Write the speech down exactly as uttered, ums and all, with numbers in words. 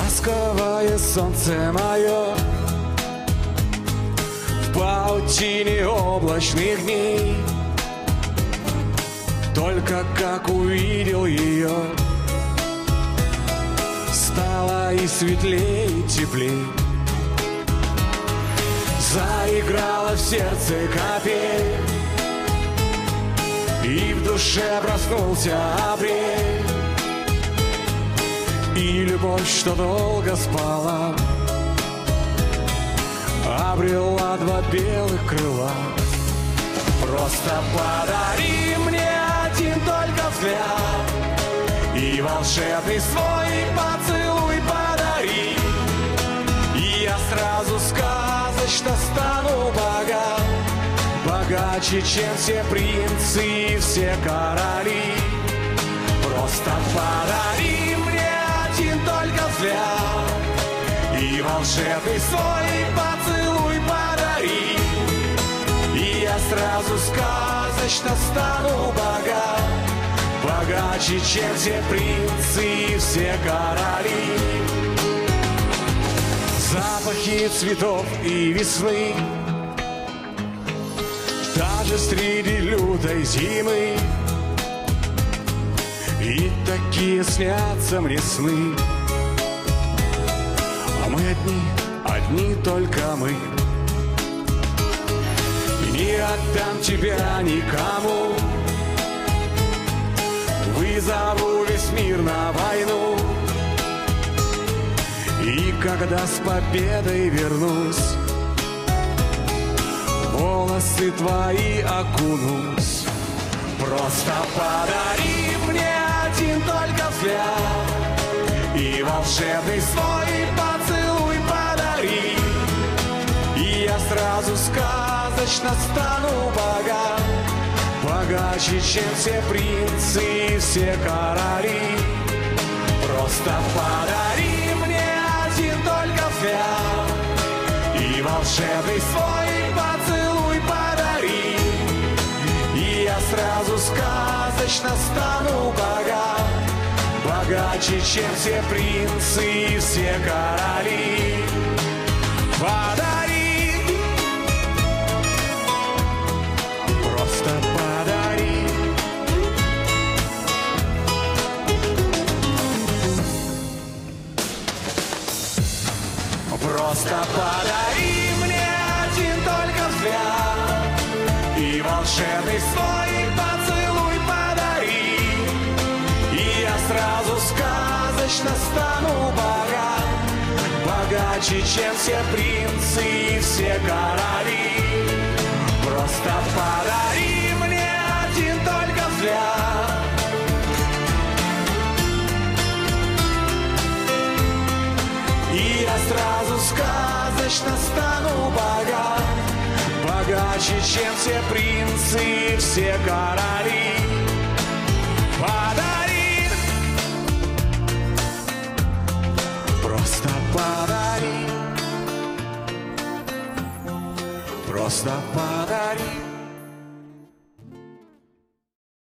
Ласковое солнце мое в паутине облачных дней. Только как увидел ее, стало и светлее, и теплей. Заиграла в сердце капель, и в душе проснулся апрель. И любовь, что долго спала, обрела два белых крыла. Просто подари мне один только взгляд, и волшебный свой поцелуй подари, и я сразу сказочно стану богат, богаче, чем все принцы и все короли. Просто подари мне один только взгляд, и волшебный свой поцелуй подари, и я сразу сказочно стану богат, богаче, чем все принцы и все короли. Запахи цветов и весны, даже среди лютой зимы, и такие снятся мне сны. А мы одни, одни только мы. И не отдам тебя никому, вызову весь мир на войну. И когда с победой вернусь, волосы твои окунусь. Просто подари мне один только взгляд, и волшебный свой поцелуй подари, и я сразу сказочно стану богат, богаче, чем все принцы и все короли. Просто подари мне один только взгляд, и волшебный свой поцелуй подари, и я сразу сказочно стану богат, богаче, чем все принцы и все короли. Подари, просто подари. Просто подари мне один только взгляд, и волшебный свой поцелуй подари, и я сразу сказочно стану богат, богаче, чем все принцы и все короли. Просто подари мне один только взгляд, и я сразу сказочно стану богат, богаче, чем все принцы и все короли.